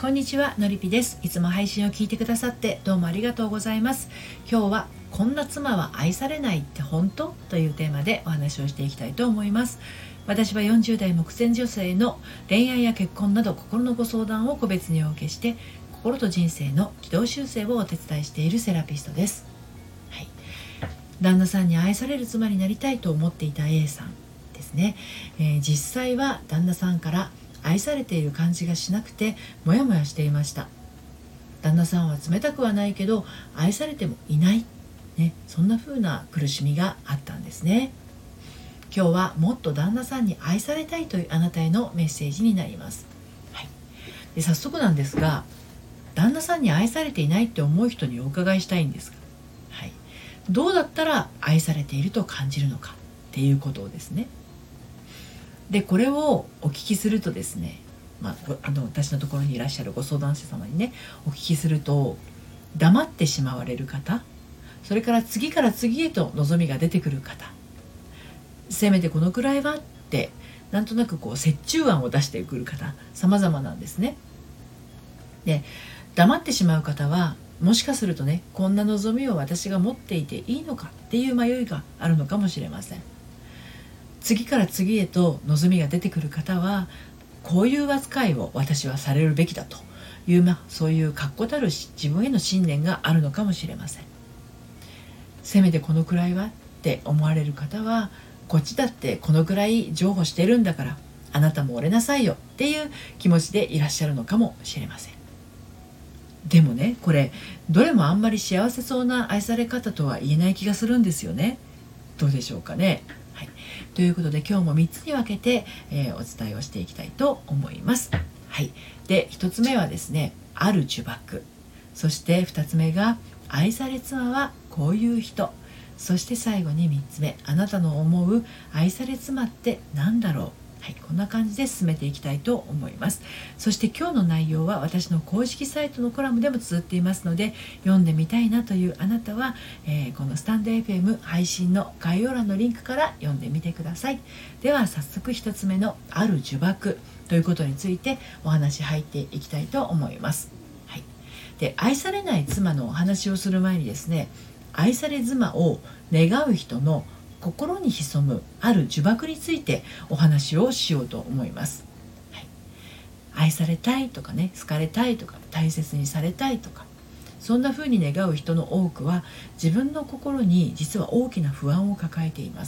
んにちは、のりぴです。いつも配信を聞いてくださってどうもありがとうございます。今日はこんな妻は愛されないって本当というテーマでお話をしていきたいと思います。私は40代目前女性の恋愛や結婚など心のご相談を個別にお受けして、心と人生の軌道修正をお手伝いしているセラピストです。はい、旦那さんに愛される妻になりたいと思っていた A さんですね。実際は旦那さんから愛されている感じがしなくてモヤモヤしていました。旦那さんは冷たくはないけど愛されてもいない、そんな風な苦しみがあったんですね。今日はもっと旦那さんに愛されたいというあなたへのメッセージになります。で早速なんですが、旦那さんに愛されていないって思う人にお伺いしたいんですが、どうだったら愛されていると感じるのかっていうことをですね。でこれをお聞きするとですね、私のところにいらっしゃるご相談者様にねお聞きすると、黙ってしまわれる方、それから次から次へと望みが出てくる方、せめてこのくらいはってなんとなく折衷案を出してくる方、様々なんですね。で黙ってしまう方はもしかするとね、こんな望みを私が持っていていいのかっていう迷いがあるのかもしれません。次から次へと望みが出てくる方は、こういう扱いを私はされるべきだという、そういう確固たる自分への信念があるのかもしれません。せめてこのくらいはって思われる方は、こっちだってこのくらい譲歩してるんだからあなたも折れなさいよっていう気持ちでいらっしゃるのかもしれません。でもね、これどれもあんまり幸せそうな愛され方とは言えない気がするんですよね。どうでしょうかね。ということで今日も3つに分けて、お伝えをしていきたいと思います。で1つ目はですね、ある呪縛。そして2つ目が愛され妻はこういう人。そして最後に3つ目、あなたの思う愛され妻って何だろう。こんな感じで進めていきたいと思います。そして今日の内容は私の公式サイトのコラムでも綴っていますので、読んでみたいなというあなたは、このスタンド FM 配信の概要欄のリンクから読んでみてください。では早速1つ目のある呪縛ということについてお話入っていきたいと思います。で愛されない妻のお話をする前にですね、愛され妻を願う人の心に潜むある呪縛についてお話をしようと思います。愛されたいとかね、好かれたいとか大切にされたいとか、そんな風に願う人の多くは自分の心に実は大きな不安を抱えています。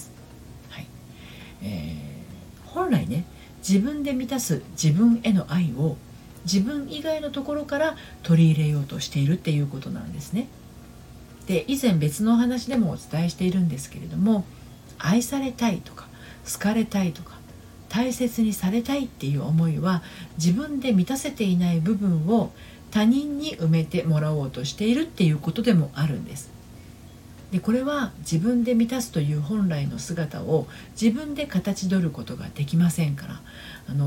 本来ね、自分で満たす自分への愛を自分以外のところから取り入れようとしているっていうことなんですね。で以前別のお話でもお伝えしているんですけれども、愛されたいとか好かれたいとか大切にされたいっていう思いは自分で満たせていない部分を他人に埋めてもらおうとしているっていうことでもあるんです。でこれは自分で満たすという本来の姿を自分で形取ることができませんから、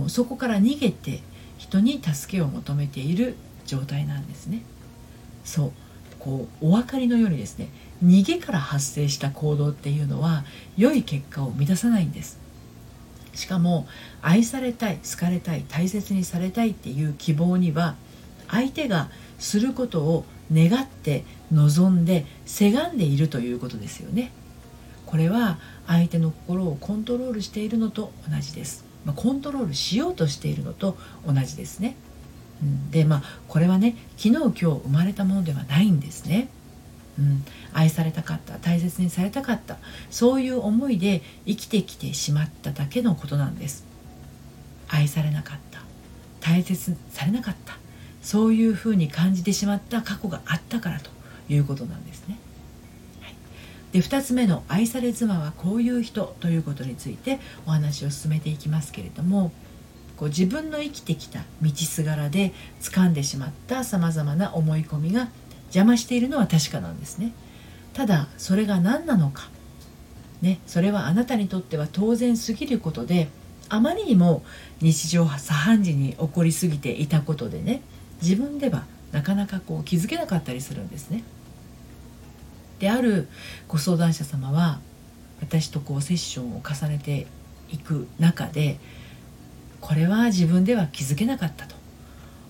そこから逃げて人に助けを求めている状態なんですね。そうお分かりのようにですね、逃げから発生した行動っていうのは良い結果を生み出さないんです。しかも愛されたい、好かれたい、大切にされたいっていう希望には相手がすることを願って望んでせがんでいるということですよね。これは相手の心をコントロールしているのと同じです。コントロールしようとしているのと同じですね。でこれはね、昨日今日生まれたものではないんですね。愛されたかった、大切にされたかった、そういう思いで生きてきてしまっただけのことなんです。愛されなかった、大切にされなかった、そういうふうに感じてしまった過去があったからということなんですね。で2つ目の愛され妻はこういう人ということについてお話を進めていきますけれども、自分の生きてきた道すがらで掴んでしまったさまざまな思い込みが邪魔しているのは確かなんですね。ただそれが何なのか、それはあなたにとっては当然すぎることで、あまりにも日常茶飯事に起こりすぎていたことでね、自分ではなかなか気づけなかったりするんですね。であるご相談者様は私とセッションを重ねていく中で、これは自分では気づけなかったと、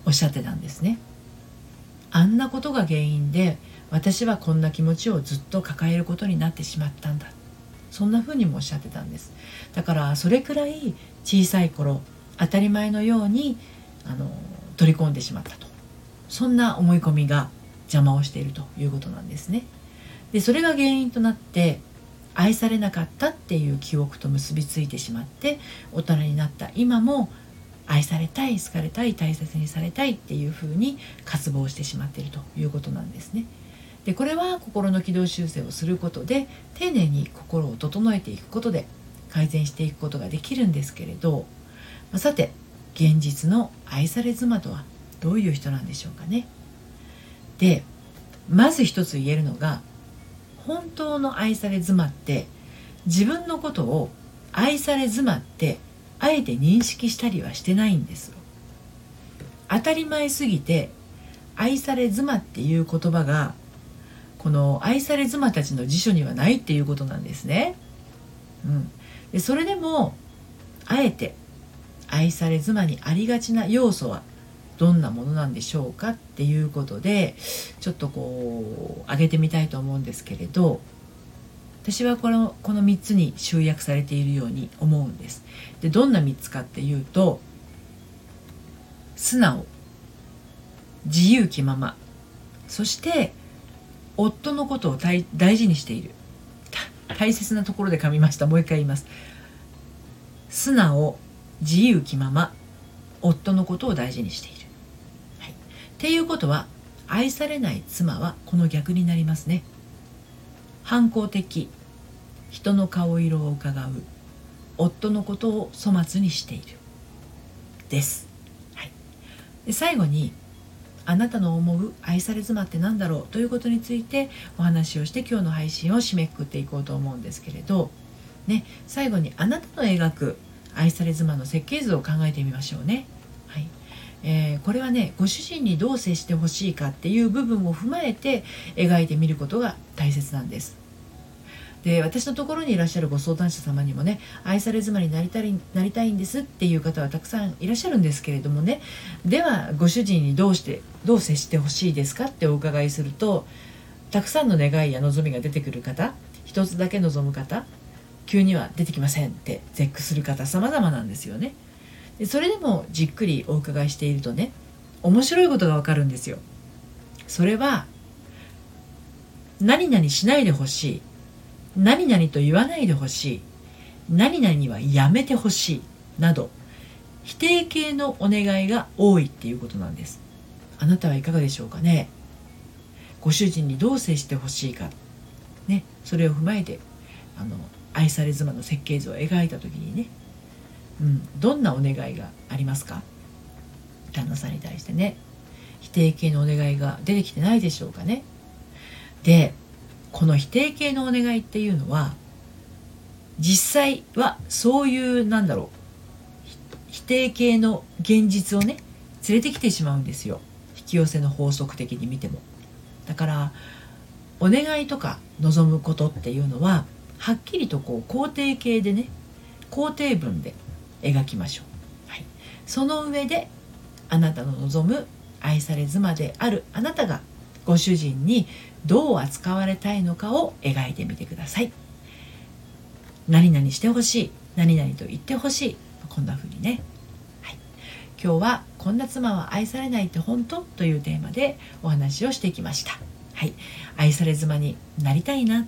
おっしゃってたんですね。あんなことが原因で私はこんな気持ちをずっと抱えることになってしまったんだ、そんな風にもおっしゃってたんです。だからそれくらい小さい頃当たり前のように取り込んでしまったと、そんな思い込みが邪魔をしているということなんですね。でそれが原因となって愛されなかったっていう記憶と結びついてしまって、大人になった今も愛されたい、好かれたい、大切にされたいっていうふうに渇望してしまっているということなんですね。でこれは心の軌道修正をすることで、丁寧に心を整えていくことで改善していくことができるんですけれど、さて現実の愛され妻とはどういう人なんでしょうかね。でまず一つ言えるのが、本当の愛され妻って自分のことを愛され妻ってあえて認識したりはしてないんですよ。当たり前すぎて愛され妻っていう言葉がこの愛され妻たちの辞書にはないっていうことなんですね。でそれでもあえて愛され妻にありがちな要素はどんなものなんでしょうかっていうことで、ちょっと挙げてみたいと思うんですけれど、私はこの3つに集約されているように思うんです。でどんな3つかっていうと、素直、自由気まま、そして夫のことを大事にしている。大切なところで噛みました。もう一回言います。素直、自由気まま、夫のことを大事にしている、っていうことは、愛されない妻はこの逆になりますね。反抗的、人の顔色を伺う、夫のことを粗末にしているです、で最後に、あなたの思う愛され妻って何だろうということについてお話をして、今日の配信を締めくくっていこうと思うんですけれど、最後にあなたの描く愛され妻の設計図を考えてみましょうね。これはご主人にどう接してほしいかっていう部分を踏まえて描いてみることが大切なんです。で私のところにいらっしゃるご相談者様にも愛され妻になりたいんですっていう方はたくさんいらっしゃるんですけれどもではご主人にどう接してほしいですかってお伺いすると、たくさんの願いや望みが出てくる方、一つだけ望む方、急には出てきませんって絶句する方、様々なんですよね。でそれでもじっくりお伺いしていると面白いことがわかるんですよ。それは、何々しないでほしい、何々と言わないでほしい、何々にはやめてほしいなど、否定形のお願いが多いっていうことなんです。あなたはいかがでしょうかね。ご主人にどう接してほしいか、それを踏まえて愛され妻の設計図を描いた時にどんなお願いがありますか。旦那さんに対して否定形のお願いが出てきてないでしょうかね。でこの否定形のお願いっていうのは、実際はそういう否定形の現実を連れてきてしまうんですよ。引き寄せの法則的に見ても。だからお願いとか望むことっていうのは、はっきりと肯定形で肯定文で描きましょう。その上で、あなたの望む愛され妻であるあなたがご主人にどう扱われたいのかを描いてみてください。何々してほしい、何々と言ってほしい、こんな風に今日はこんな妻は愛されないって本当というテーマでお話をしてきました。愛され妻になりたいな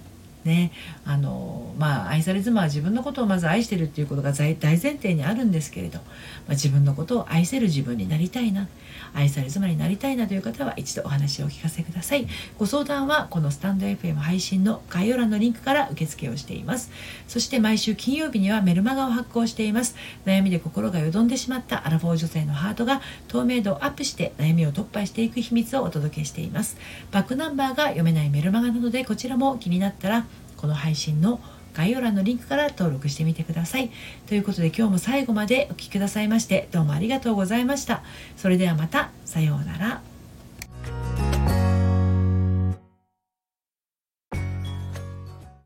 愛され妻は自分のことをまず愛してるっていうことが大前提にあるんですけれど、自分のことを愛せる自分になりたいな、愛され妻になりたいなという方は一度お話をお聞かせください。ご相談はこのスタンド FM 配信の概要欄のリンクから受付をしています。そして毎週金曜日にはメルマガを発行しています。悩みで心がよどんでしまったアラフォー女性のハートが透明度をアップして悩みを突破していく秘密をお届けしています。バックナンバーが読めないメルマガなので、こちらも気になったらこの配信の概要欄のリンクから登録してみてください。ということで、今日も最後までお聞きくださいましてどうもありがとうございました。それではまた、さようなら。